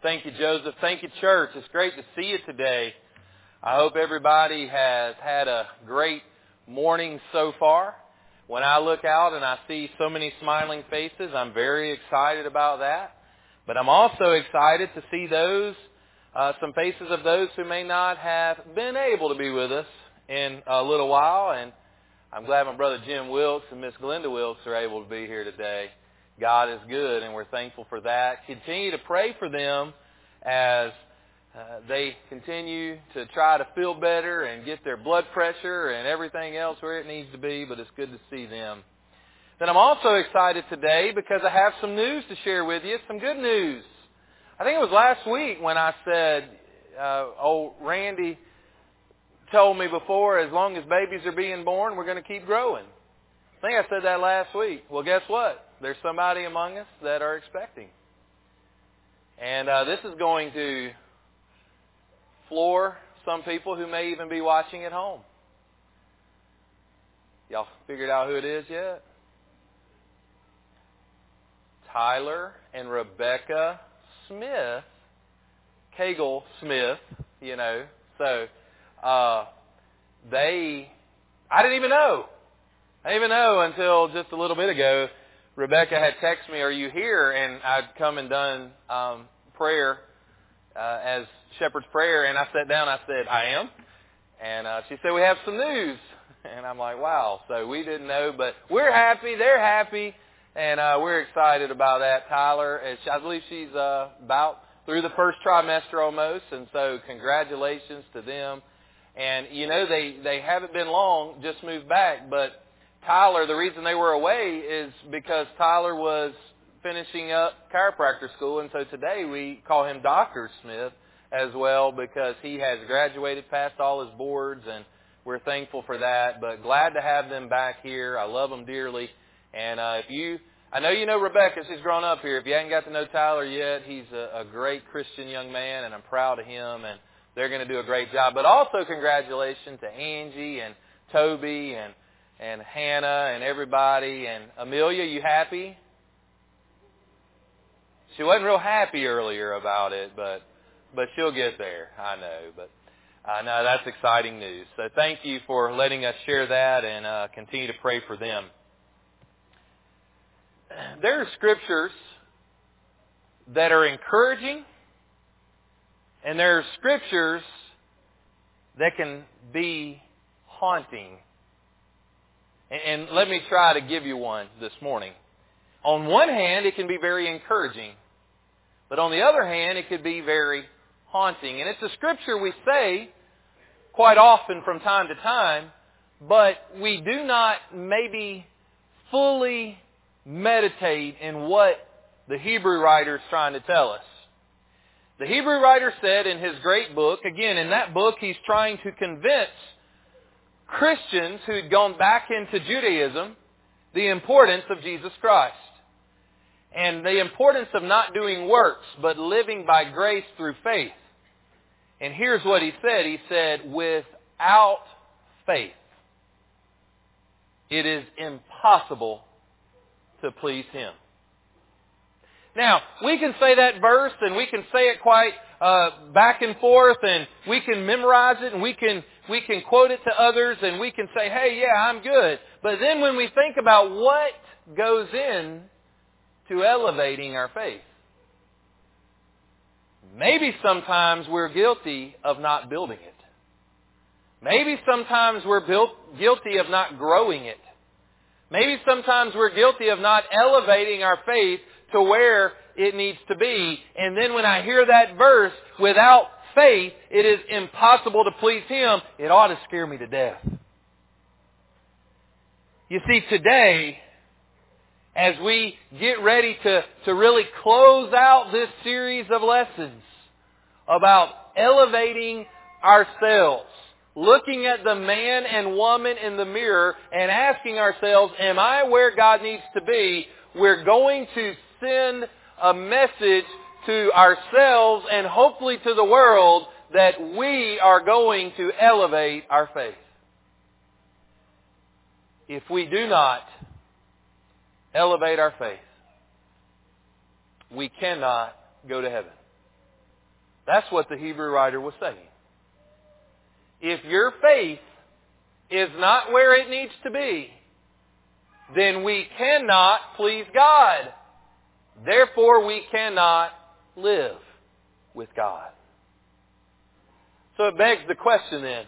Thank you, Joseph. Thank you, church. It's great to see you today. I hope everybody has had a great morning so far. When I look out and I see so many smiling faces, I'm very excited about that. But I'm also excited to see some faces of those who may not have been able to be with us in a little while. And I'm glad my brother Jim Wilkes and Miss Glenda Wilkes are able to be here today. God is good, and we're thankful for that. Continue to pray for them as they continue to try to feel better and get their blood pressure and everything else where it needs to be, but it's good to see them. Then I'm also excited today because I have some news to share with you, some good news. I think it was last week when I said, old Randy told me before, as long as babies are being born, we're going to keep growing. I think I said that last week. Well, guess what? There's somebody among us that are expecting. And this is going to floor some people who may even be watching at home. Y'all figured out who it is yet? Tyler and Rebecca Smith, Cagle Smith, So, I didn't even know. I didn't even know until just a little bit ago. Rebecca had texted me, "Are you here?" And I'd come and done prayer as shepherd's prayer, and I sat down. I said, "I am," and she said, "We have some news," and I'm like, "Wow!" So we didn't know, but we're happy. They're happy, and we're excited about that. Tyler, I believe she's about through the first trimester almost, and so congratulations to them. And they haven't been long, just moved back, but Tyler, the reason they were away is because Tyler was finishing up chiropractor school, and so today we call him Dr. Smith as well because he has graduated, passed all his boards, and we're thankful for that. But glad to have them back here. I love them dearly. And I know you know Rebecca. She's grown up here. If you haven't got to know Tyler yet, he's a great Christian young man, and I'm proud of him, and they're going to do a great job. But also congratulations to Angie and Toby and Hannah and everybody. And Amelia, you happy? She wasn't real happy earlier about it, but she'll get there, I know. But I know that's exciting news. So thank you for letting us share that and continue to pray for them. There are scriptures that are encouraging, and there are scriptures that can be haunting. And let me try to give you one this morning. On one hand, it can be very encouraging. But on the other hand, it could be very haunting. And it's a scripture we say quite often from time to time, but we do not maybe fully meditate in what the Hebrew writer is trying to tell us. The Hebrew writer said in his great book, again, in that book he's trying to convince Christians who'd gone back into Judaism the importance of Jesus Christ and the importance of not doing works but living by grace through faith. And here's what he said. He said, without faith, it is impossible to please Him. Now, we can say that verse and we can say it quite back and forth, and we can memorize it, and we can quote it to others, and we can say, "Hey, yeah, I'm good." But then when we think about what goes in to elevating our faith, maybe sometimes we're guilty of not building it. Maybe sometimes we're guilty of not growing it. Maybe sometimes we're guilty of not elevating our faith to where it needs to be. And then when I hear that verse, without faith, it is impossible to please Him, it ought to scare me to death. You see, today, as we get ready to really close out this series of lessons about elevating ourselves, looking at the man and woman in the mirror and asking ourselves, am I where God needs to be? We're going to send a message to ourselves and hopefully to the world that we are going to elevate our faith. If we do not elevate our faith, we cannot go to heaven. That's what the Hebrew writer was saying. If your faith is not where it needs to be, then we cannot please God. Therefore, we cannot live with God. So it begs the question then,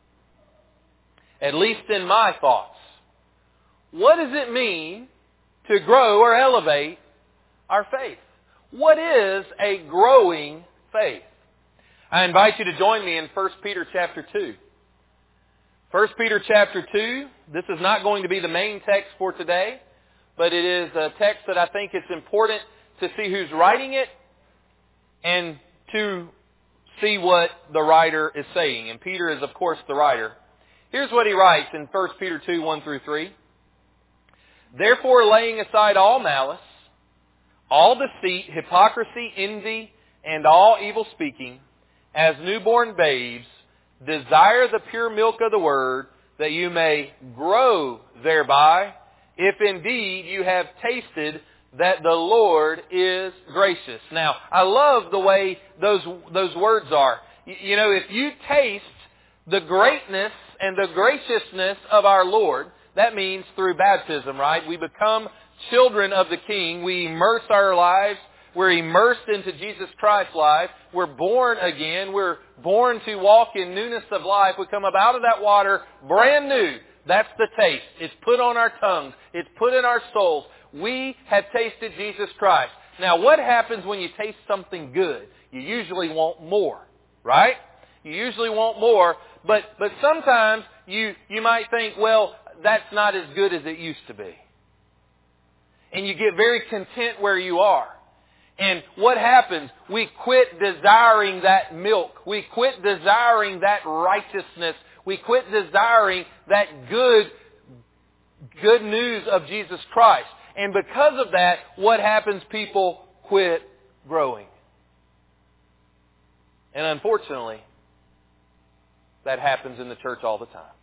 at least in my thoughts, what does it mean to grow or elevate our faith? What is a growing faith? I invite you to join me in 1 Peter chapter 2. 1 Peter chapter 2, this is not going to be the main text for today, but it is a text that I think it's important to see who's writing it and to see what the writer is saying. And Peter is, of course, the writer. Here's what he writes in 1 Peter 2, 1 through 3. Therefore, laying aside all malice, all deceit, hypocrisy, envy, and all evil speaking, as newborn babes, desire the pure milk of the Word, that you may grow thereby, if indeed you have tasted that the Lord is gracious. Now, I love the way those words are. You know, if you taste the greatness and the graciousness of our Lord, that means through baptism, right? We become children of the King. We immerse our lives. We're immersed into Jesus Christ's life. We're born again. We're born to walk in newness of life. We come up out of that water brand new. That's the taste. It's put on our tongues. It's put in our souls. We have tasted Jesus Christ. Now, what happens when you taste something good? You usually want more, right? You usually want more, but sometimes you might think, well, that's not as good as it used to be. And you get very content where you are. And what happens? We quit desiring that milk. We quit desiring that righteousness. We quit desiring that good news of Jesus Christ. And because of that, what happens? People quit growing. And unfortunately, that happens in the church all the time.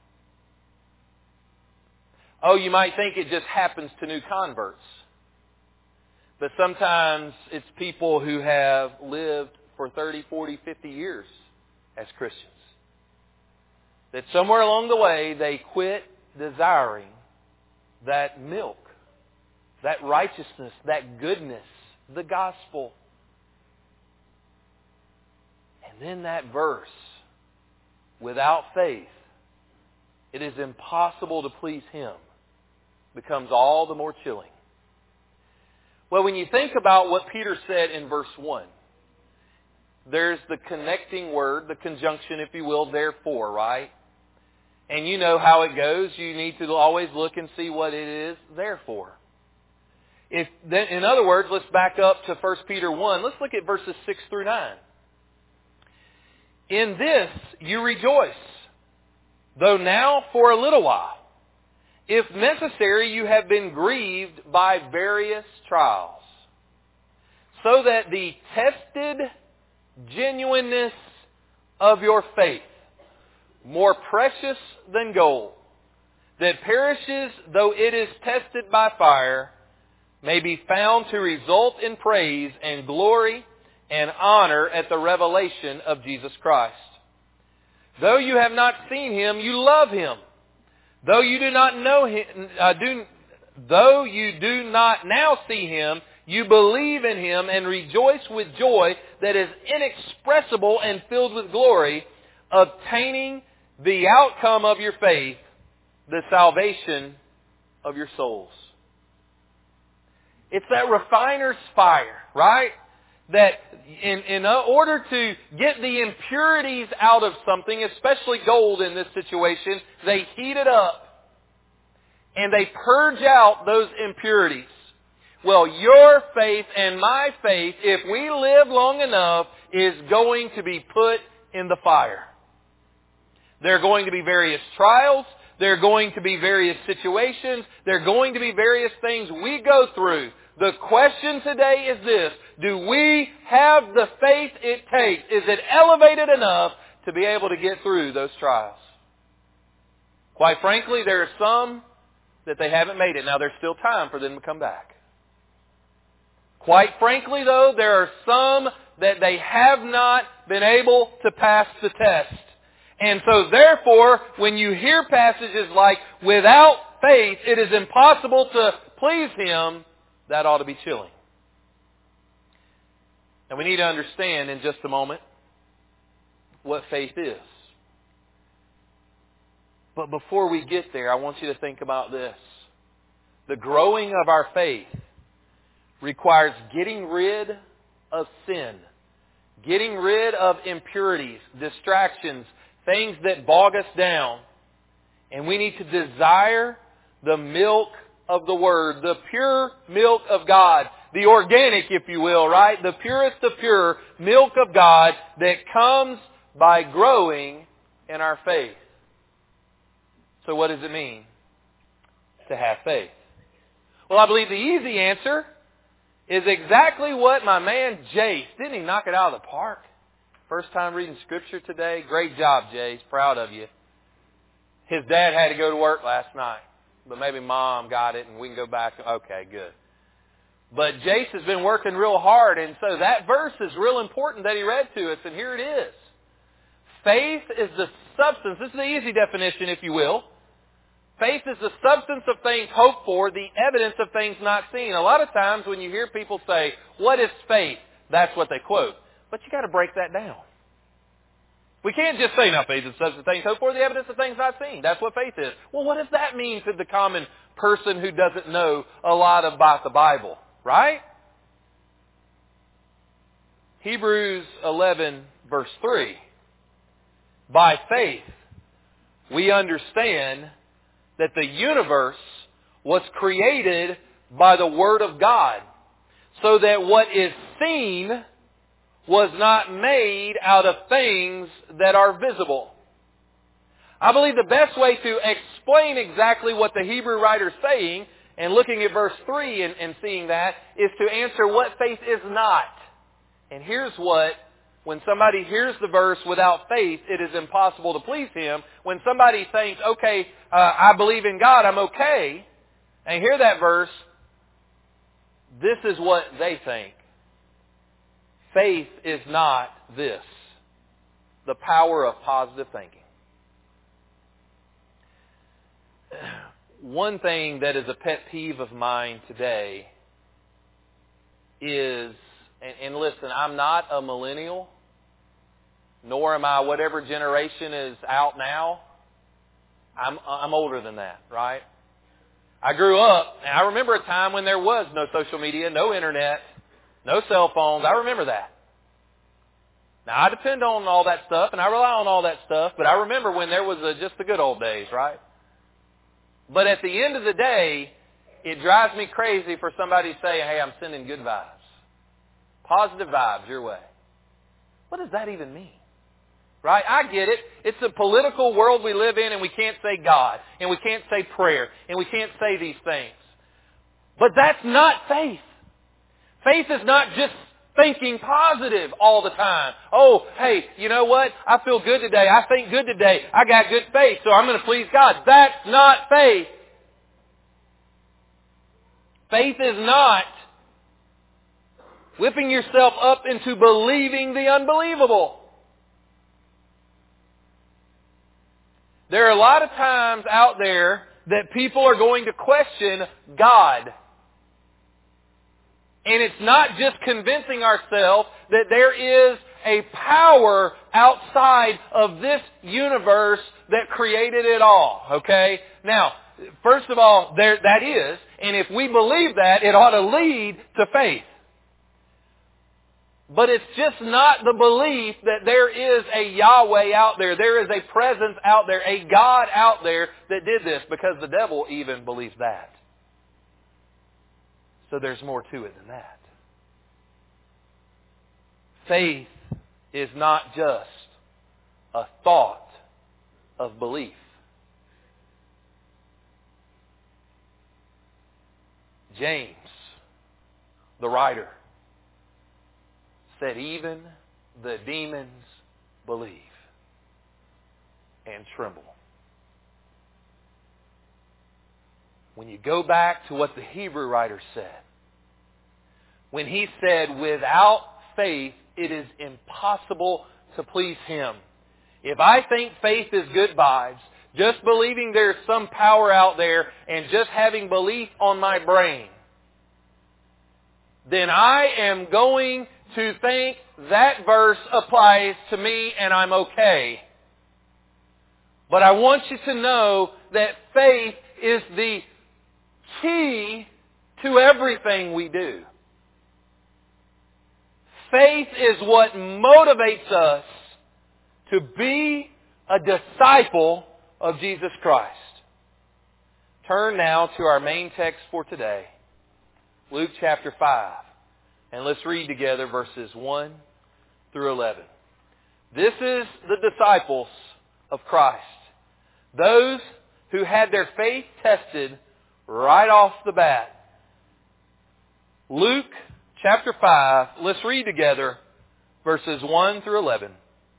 Oh, you might think it just happens to new converts. But sometimes it's people who have lived for 30, 40, 50 years as Christians. That somewhere along the way they quit desiring that milk, that righteousness, that goodness, the gospel. And then that verse, without faith, it is impossible to please Him, becomes all the more chilling. Well, when you think about what Peter said in verse 1, there's the connecting word, the conjunction, if you will, therefore, right? And you know how it goes. You need to always look and see what it is therefore. In other words, let's back up to 1 Peter 1. Let's look at verses 6 through 9. In this you rejoice, though now for a little while, if necessary, you have been grieved by various trials, so that the tested genuineness of your faith, more precious than gold, that perishes though it is tested by fire, may be found to result in praise and glory and honor at the revelation of Jesus Christ. Though you have not seen Him, you love Him. Though you do not know Him, though you do not now see Him, you believe in Him and rejoice with joy that is inexpressible and filled with glory, obtaining the outcome of your faith, the salvation of your souls. It's that refiner's fire, right? That in order to get the impurities out of something, especially gold in this situation, they heat it up and they purge out those impurities. Well, your faith and my faith, if we live long enough, is going to be put in the fire. There are going to be various trials. There are going to be various situations. There are going to be various things we go through. The question today is this: do we have the faith it takes? Is it elevated enough to be able to get through those trials? Quite frankly, there are some that they haven't made it. Now, there's still time for them to come back. Quite frankly, though, there are some that they have not been able to pass the test. And so therefore, when you hear passages like, without faith it is impossible to please Him, that ought to be chilling. And we need to understand in just a moment what faith is. But before we get there, I want you to think about this. The growing of our faith requires getting rid of sin, getting rid of impurities, distractions, things that bog us down. And we need to desire the milk of the Word, the pure milk of God, the organic, if you will, right? The purest of pure milk of God that comes by growing in our faith. So what does it mean to have faith? Well, I believe the easy answer is exactly what my man Jace, didn't he knock it out of the park? First time reading Scripture today. Great job, Jace. Proud of you. His dad had to go to work last night, but maybe Mom got it and we can go back. Okay, good. But Jace has been working real hard, and so that verse is real important that he read to us, and here it is. Faith is the substance. This is the easy definition, if you will. Faith is the substance of things hoped for, the evidence of things not seen. A lot of times when you hear people say, what is faith? That's what they quote. But you got to break that down. We can't just say, now faith is the substance of things hoped for, the evidence of things not seen. That's what faith is. Well, what does that mean to the common person who doesn't know a lot about the Bible? Right? Hebrews 11 verse 3. By faith, we understand that the universe was created by the Word of God, so that what is seen was not made out of things that are visible. I believe the best way to explain exactly what the Hebrew writer is saying, and looking at verse 3 and seeing that, is to answer what faith is not. And here's what, when somebody hears the verse, without faith it is impossible to please Him. When somebody thinks, okay, I believe in God, I'm okay, and hear that verse, this is what they think. Faith is not this. The power of positive thinking. One thing that is a pet peeve of mine today is, and listen, I'm not a millennial, nor am I whatever generation is out now. I'm older than that, right? I grew up, and I remember a time when there was no social media, no internet, no cell phones. I remember that. Now, I depend on all that stuff, and I rely on all that stuff, but I remember when there was just the good old days, right? But at the end of the day, it drives me crazy for somebody to say, hey, I'm sending good vibes. Positive vibes your way. What does that even mean? Right? I get it. It's a political world we live in, and we can't say God, and we can't say prayer, and we can't say these things. But that's not faith. Faith is not just thinking positive all the time. Oh, hey, you know what? I feel good today. I think good today. I got good faith, so I'm going to please God. That's not faith. Faith is not whipping yourself up into believing the unbelievable. There are a lot of times out there that people are going to question God. And it's not just convincing ourselves that there is a power outside of this universe that created it all. Okay? Now, first of all, that is. And if we believe that, it ought to lead to faith. But it's just not the belief that there is a Yahweh out there. There is a presence out there, a God out there that did this, because the devil even believes that. So there's more to it than that. Faith is not just a thought of belief. James, the writer, said even the demons believe and tremble. When you go back to what the Hebrew writer said, when he said, without faith it is impossible to please Him. If I think faith is good vibes, just believing there's some power out there and just having belief on my brain, then I am going to think that verse applies to me and I'm okay. But I want you to know that faith is the key to everything we do. Faith is what motivates us to be a disciple of Jesus Christ. Turn now to our main text for today, Luke chapter 5. And let's read together verses 1 through 11. This is the disciples of Christ. Those who had their faith tested right off the bat. Luke chapter 5, let's read together verses 1 through 11.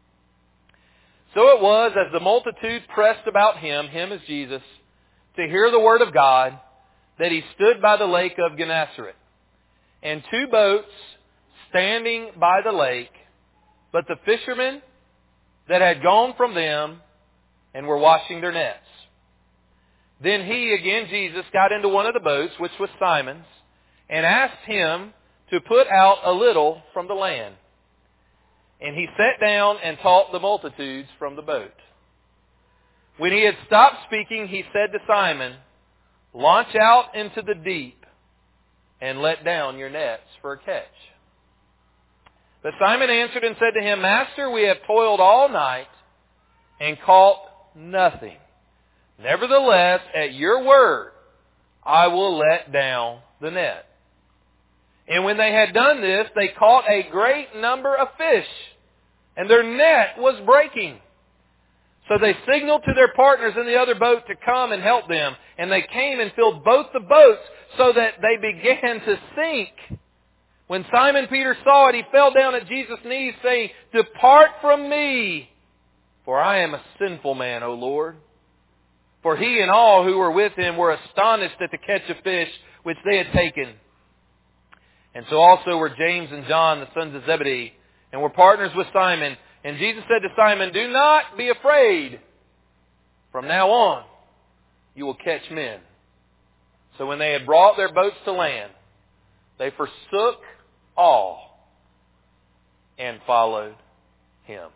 So it was, as the multitude pressed about him as Jesus, to hear the word of God, that he stood by the lake of Gennesaret, and 2 boats standing by the lake, but the fishermen that had gone from them and were washing their nets. Then he, again Jesus, got into one of the boats, which was Simon's, and asked him to put out a little from the land. And he sat down and taught the multitudes from the boat. When he had stopped speaking, he said to Simon, "Launch out into the deep and let down your nets for a catch." But Simon answered and said to him, "Master, we have toiled all night and caught nothing. Nevertheless, at your word, I will let down the net." And when they had done this, they caught a great number of fish, and their net was breaking. So they signaled to their partners in the other boat to come and help them. And they came and filled both the boats so that they began to sink. When Simon Peter saw it, he fell down at Jesus' knees, saying, "Depart from me, for I am a sinful man, O Lord." For he and all who were with him were astonished at the catch of fish which they had taken. And so also were James and John, the sons of Zebedee, and were partners with Simon. And Jesus said to Simon, "Do not be afraid. From now on, you will catch men." So when they had brought their boats to land, they forsook all and followed him.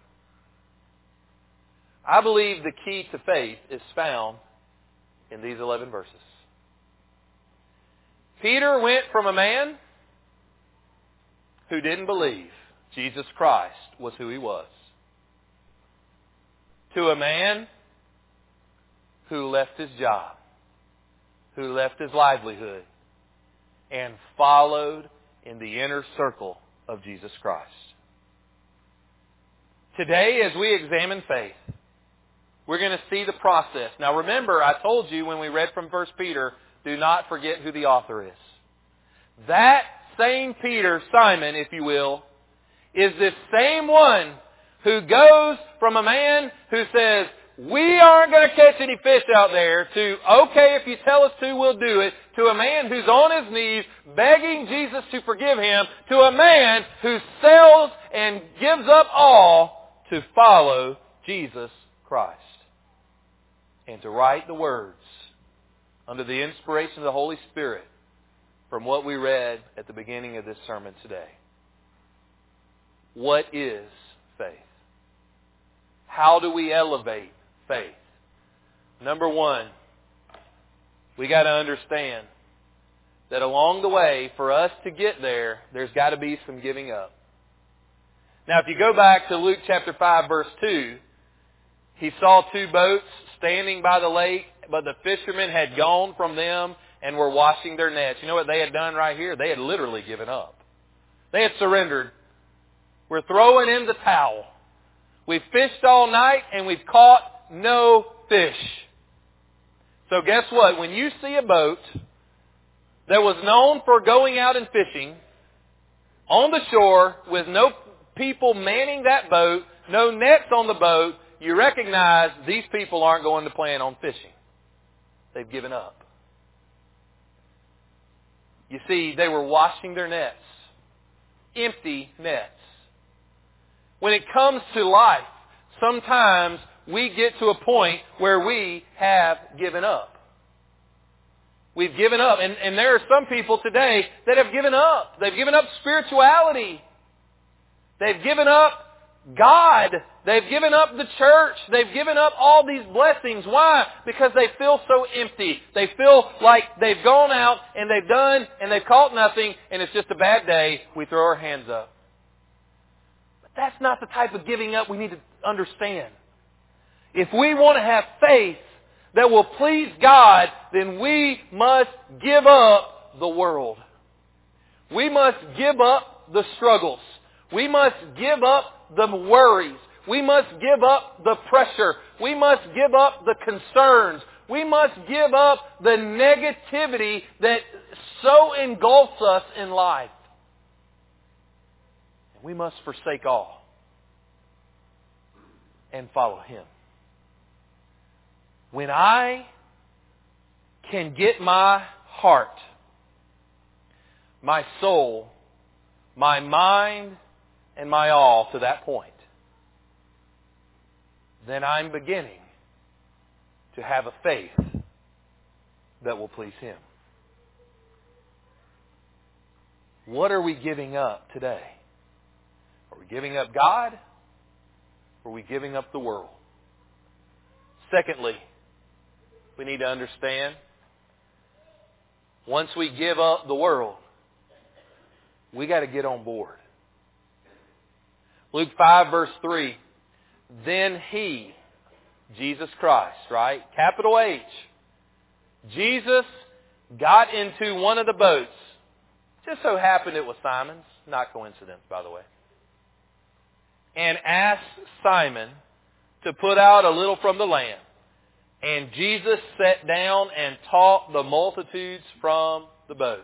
I believe the key to faith is found in these 11 verses. Peter went from a man who didn't believe Jesus Christ was who he was, to a man who left his job, who left his livelihood, and followed in the inner circle of Jesus Christ. Today, as we examine faith, we're going to see the process. Now remember, I told you when we read from 1 Peter, do not forget who the author is. That same Peter, Simon, if you will, is this same one who goes from a man who says, "We aren't going to catch any fish out there," to, "Okay, if you tell us to, we'll do it," to a man who's on his knees begging Jesus to forgive him, to a man who sells and gives up all to follow Jesus Christ and to write the words under the inspiration of the Holy Spirit from what we read at the beginning of this sermon today. What is faith? How do we elevate faith? Number one, we got to understand that along the way, for us to get there, there's got to be some giving up. Now, if you go back to Luke chapter 5, verse 2, he saw 2 boats standing by the lake, but the fishermen had gone from them and were washing their nets. You know what they had done right here? They had literally given up. They had surrendered. We're throwing in the towel. We've fished all night and we've caught no fish. So guess what? When you see a boat that was known for going out and fishing on the shore with no people manning that boat, no nets on the boat, you recognize these people aren't going to plan on fishing. They've given up. You see, they were washing their nets. Empty nets. When it comes to life, sometimes we get to a point where we have given up. We've given up. And there are some people today that have given up. They've given up spirituality. They've given up God. They've given up the church. They've given up all these blessings. Why? Because they feel so empty. They feel like they've gone out and they've done and they've caught nothing and it's just a bad day. We throw our hands up. But that's not the type of giving up we need to understand. If we want to have faith that will please God, then we must give up the world. We must give up the struggles. We must give up the worries. We must give up the pressure. We must give up the concerns. We must give up the negativity that so engulfs us in life. And we must forsake all and follow Him. When I can get my heart, my soul, my mind, and my all to that point, then I'm beginning to have a faith that will please Him. What are we giving up today? Are we giving up God? Or are we giving up the world? Secondly, we need to understand, once we give up the world, we got to get on board. Luke 5 verse 3, then He, Jesus Christ, right? Capital H. Jesus got into one of the boats. Just so happened it was Simon's. Not coincidence, by the way. And asked Simon to put out a little from the land. And Jesus sat down and taught the multitudes from the boat.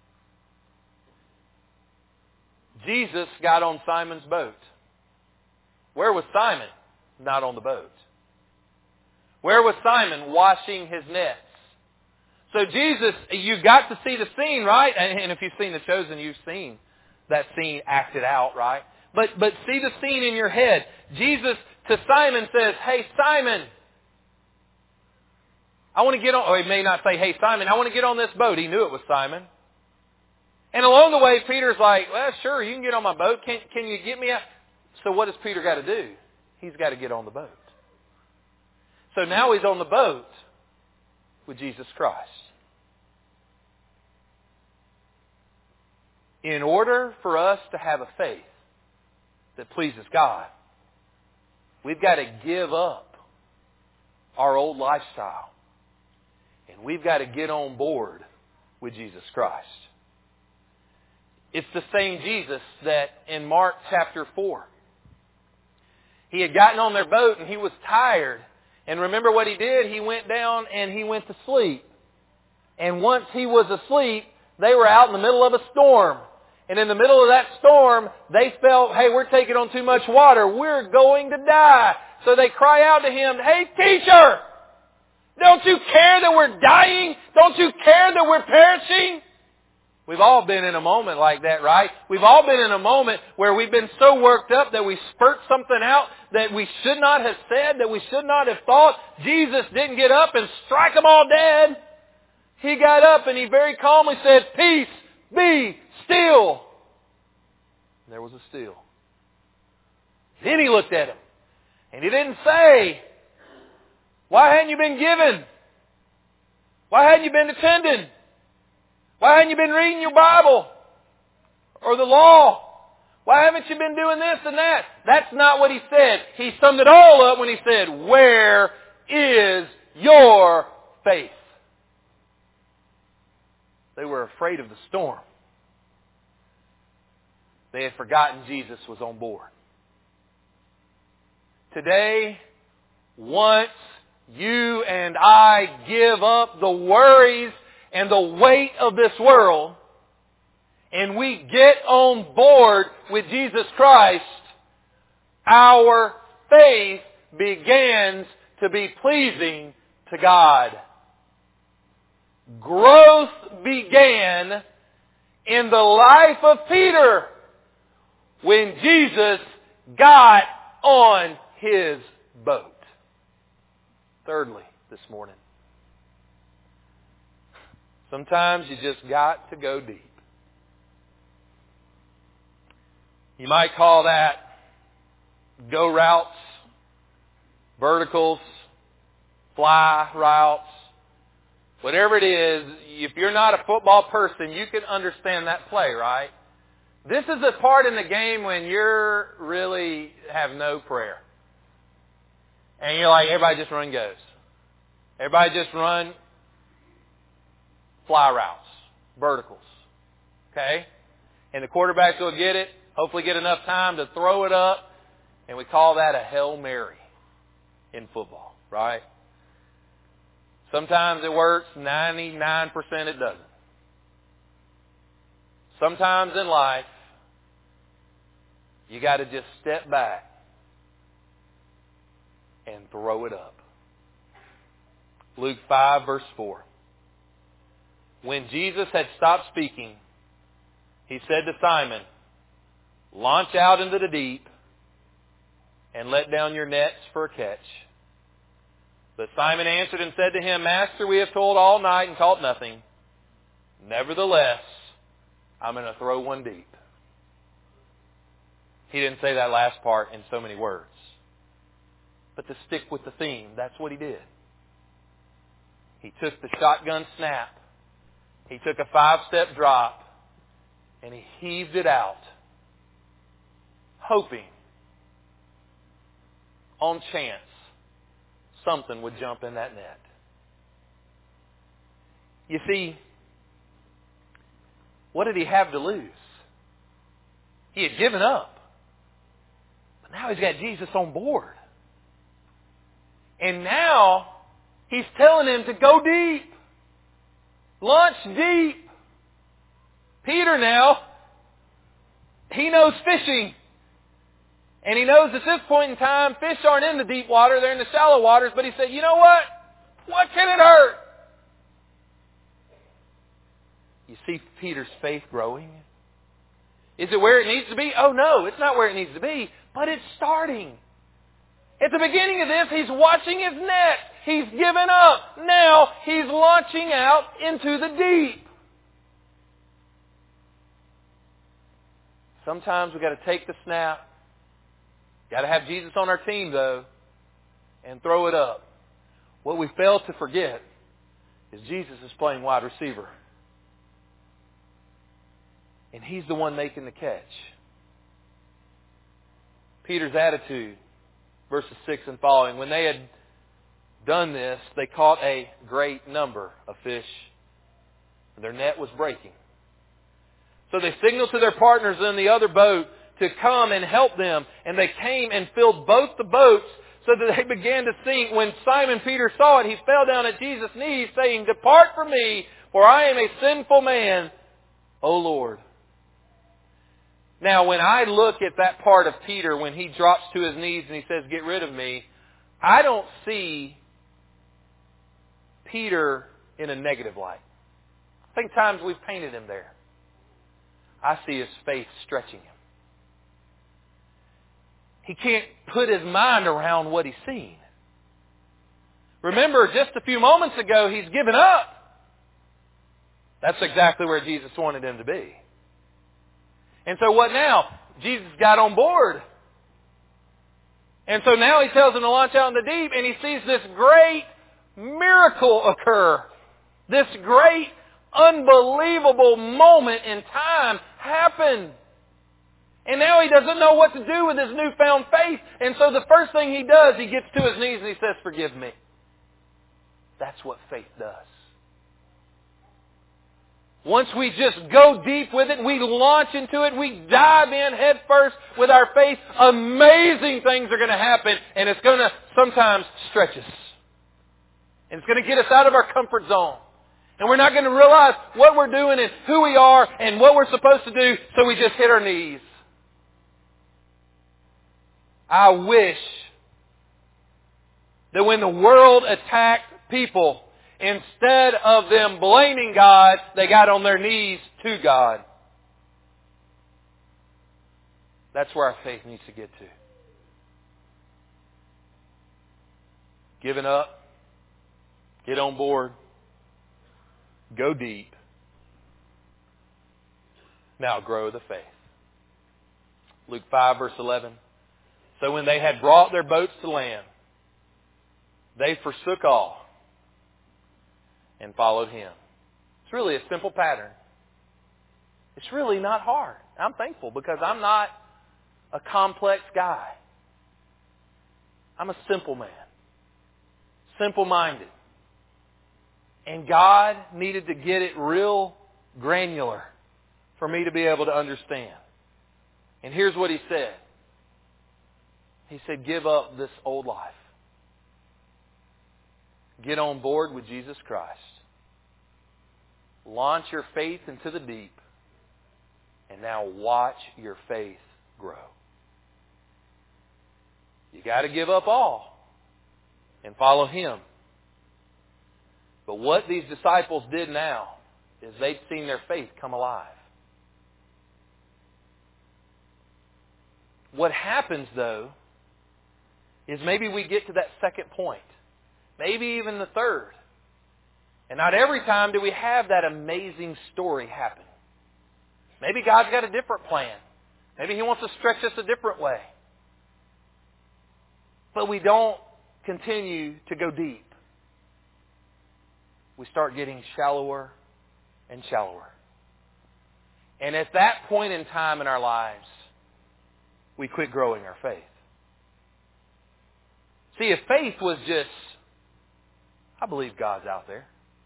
Jesus got on Simon's boat. Where was Simon? Not on the boat. Where was Simon? Washing his nets. So Jesus, you got to see the scene, right? And if you've seen The Chosen, you've seen that scene acted out, right? But see the scene in your head. Jesus to Simon says, hey Simon, I want to get on, or he may not say, hey Simon, I want to get on this boat. He knew it was Simon. And along the way, Peter's like, well, sure, you can get on my boat. Can you get me out? So what does Peter got to do? He's got to get on the boat. So now he's on the boat with Jesus Christ. In order for us to have a faith that pleases God, we've got to give up our old lifestyle. And we've got to get on board with Jesus Christ. It's the same Jesus that in Mark chapter 4, he had gotten on their boat and he was tired. And remember what he did? He went down and he went to sleep. And once he was asleep, they were out in the middle of a storm. And in the middle of that storm, they felt, hey, we're taking on too much water. We're going to die. So they cry out to him, hey, teacher, don't you care that we're dying? Don't you care that we're perishing? We've all been in a moment like that, right? We've all been in a moment where we've been so worked up that we spurt something out that we should not have said, that we should not have thought. Jesus didn't get up and strike them all dead. He got up and he very calmly said, peace, be still. And there was a still. Then he looked at him and he didn't say, why hadn't you been given? Why hadn't you been attending? Why haven't you been reading your Bible? Or the law? Why haven't you been doing this and that? That's not what he said. He summed it all up when he said, where is your faith? They were afraid of the storm. They had forgotten Jesus was on board. Today, once you and I give up the worries and the weight of this world, and we get on board with Jesus Christ, our faith begins to be pleasing to God. Growth began in the life of Peter when Jesus got on His boat. Thirdly, this morning, sometimes you just got to go deep. You might call that go routes, verticals, fly routes, whatever it is. If you're not a football person, you can understand that play, right? This is the part in the game when you're really have no prayer. And you're like, everybody just run goes. Everybody just run fly routes, verticals. Okay? And the quarterbacks will get it, hopefully get enough time to throw it up, and we call that a Hail Mary in football, right? Sometimes it works, 99% it doesn't. Sometimes in life, you got to just step back and throw it up. Luke 5, verse 4. When Jesus had stopped speaking, He said to Simon, "Launch out into the deep and let down your nets for a catch." But Simon answered and said to Him, "Master, we have toiled all night and caught nothing. Nevertheless, I'm going to throw one deep." He didn't say that last part in so many words. But to stick with the theme, that's what He did. He took the shotgun snap. He took a 5-step drop. And He heaved it out, hoping, on chance, something would jump in that net. You see, what did he have to lose? He had given up. But now he's got Jesus on board. And now He's telling him to go deep. Launch deep. Peter now, he knows fishing. And he knows at this point in time, fish aren't in the deep water, they're in the shallow waters. But he said, you know what? What can it hurt? You see Peter's faith growing? Is it where it needs to be? Oh no, it's not where it needs to be. But it's starting. At the beginning of this, he's watching his net. He's given up. Now he's launching out into the deep. Sometimes we've got to take the snap. Got to have Jesus on our team, though, and throw it up. What we fail to forget is Jesus is playing wide receiver. And He's the one making the catch. Peter's attitude, verses 6 and following. When they had done this, they caught a great number of fish. Their net was breaking. So they signaled to their partners in the other boat to come and help them. And they came and filled both the boats so that they began to sink. When Simon Peter saw it, he fell down at Jesus' knees, saying, "Depart from me, for I am a sinful man, O Lord." Now, when I look at that part of Peter, when he drops to his knees and he says, "Get rid of me," I don't see Peter in a negative light. I think times we've painted him there. I see his faith stretching him. He can't put his mind around what he's seen. Remember, just a few moments ago, he's given up. That's exactly where Jesus wanted him to be. And so what now? Jesus got on board. And so now He tells him to launch out in the deep, and he sees this great miracle occur. This great, unbelievable moment in time happen. And now he doesn't know what to do with his newfound faith. And so the first thing he does, he gets to his knees and he says, "Forgive me." That's what faith does. Once we just go deep with it, we launch into it, we dive in head first with our faith, amazing things are going to happen, and it's going to sometimes stretch us. And it's going to get us out of our comfort zone. And we're not going to realize what we're doing and who we are and what we're supposed to do, so we just hit our knees. I wish that when the world attacked people, instead of them blaming God, they got on their knees to God. That's where our faith needs to get to. Giving up, get on board, go deep. Now grow the faith. Luke 5 verse 11. So when they had brought their boats to land, they forsook all and followed Him. It's really a simple pattern. It's really not hard. I'm thankful because I'm not a complex guy. I'm a simple man. Simple-minded. And God needed to get it real granular for me to be able to understand. And here's what He said. He said, give up this old life. Get on board with Jesus Christ. Launch your faith into the deep. And now watch your faith grow. You got to give up all and follow Him. But what these disciples did now is they'd seen their faith come alive. What happens, though, is maybe we get to that second point. Maybe even the third. And not every time do we have that amazing story happen. Maybe God's got a different plan. Maybe He wants to stretch us a different way. But we don't continue to go deep. We start getting shallower and shallower. And at that point in time in our lives, we quit growing our faith. See, if faith was just, I believe God's out there,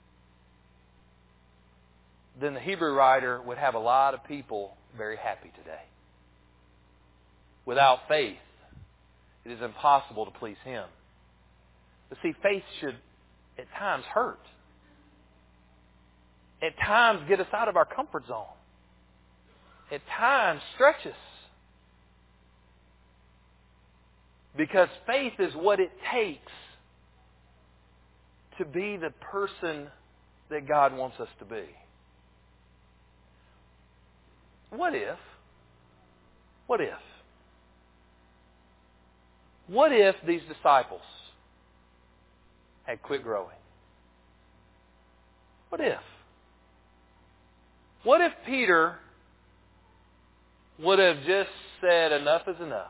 then the Hebrew writer would have a lot of people very happy today. Without faith, it is impossible to please Him. But see, faith should at times hurt. At times get us out of our comfort zone. At times stretch us. Because faith is what it takes to be the person that God wants us to be. What if? What if these disciples had quit growing? What if? What if Peter would have just said, enough is enough?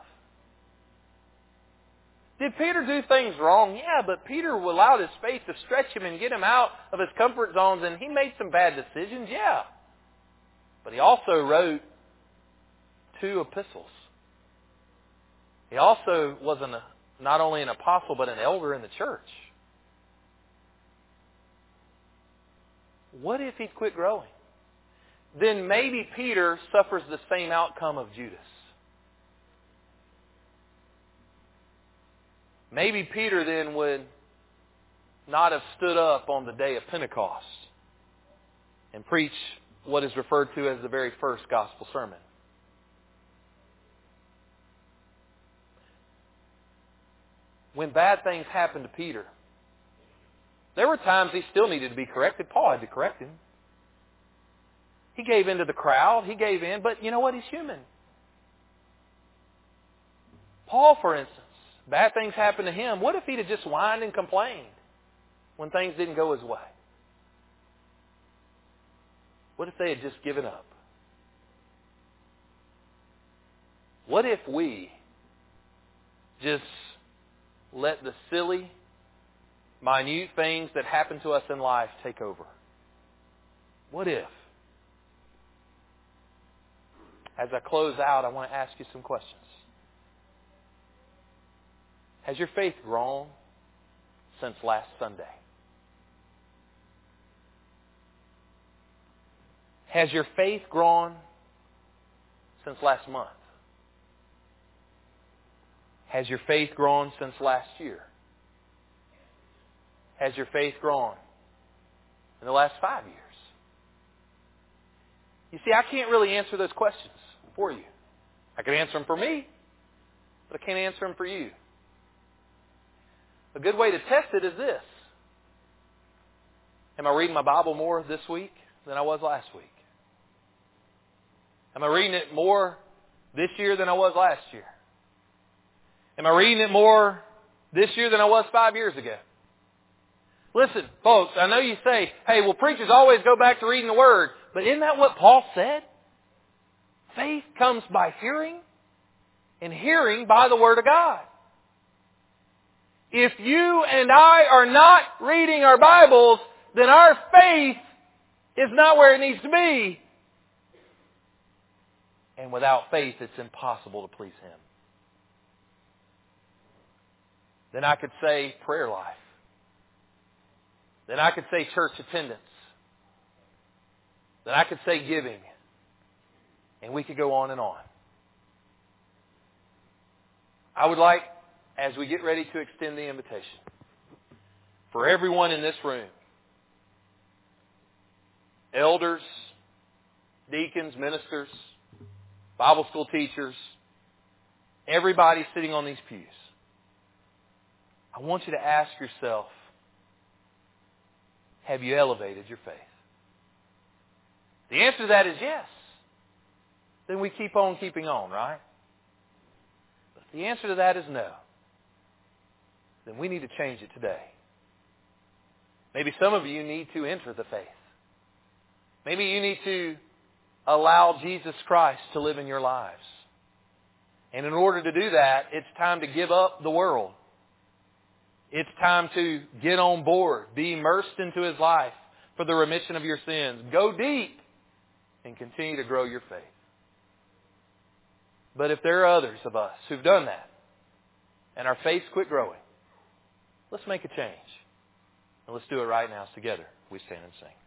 Did Peter do things wrong? Yeah, but Peter allowed his faith to stretch him and get him out of his comfort zones, and he made some bad decisions, yeah. But he also wrote 2 epistles. He also was not only an apostle, but an elder in the church. What if he'd quit growing? Then maybe Peter suffers the same outcome of Judas. Maybe Peter then would not have stood up on the day of Pentecost and preached what is referred to as the very first gospel sermon. When bad things happened to Peter, there were times he still needed to be corrected. Paul had to correct him. He gave in to the crowd. He gave in, but you know what? He's human. Paul, for instance, bad things happened to him. What if he'd have just whined and complained when things didn't go his way? What if they had just given up? What if we just let the silly, minute things that happen to us in life take over? What if? As I close out, I want to ask you some questions. Has your faith grown since last Sunday? Has your faith grown since last month? Has your faith grown since last year? Has your faith grown in the last 5 years? You see, I can't really answer those questions for you. I can answer them for me, but I can't answer them for you. A good way to test it is this. Am I reading my Bible more this week than I was last week? Am I reading it more this year than I was last year? Am I reading it more this year than I was 5 years ago? Listen, folks, I know you say, hey, well, preachers always go back to reading the Word. But isn't that what Paul said? Faith comes by hearing, and hearing by the Word of God. If you and I are not reading our Bibles, then our faith is not where it needs to be. And without faith, it's impossible to please Him. Then I could say prayer life. Then I could say church attendance. Then I could say giving. And we could go on and on. I would like, as we get ready to extend the invitation, for everyone in this room, elders, deacons, ministers, Bible school teachers, everybody sitting on these pews, I want you to ask yourself, have you elevated your faith? The answer to that is yes. Then we keep on keeping on, right? But if the answer to that is no, then we need to change it today. Maybe some of you need to enter the faith. Maybe you need to allow Jesus Christ to live in your lives. And in order to do that, it's time to give up the world. It's time to get on board, be immersed into His life for the remission of your sins. Go deep and continue to grow your faith. But if there are others of us who've done that and our faith's quit growing, let's make a change. And let's do it right now together. We stand and sing.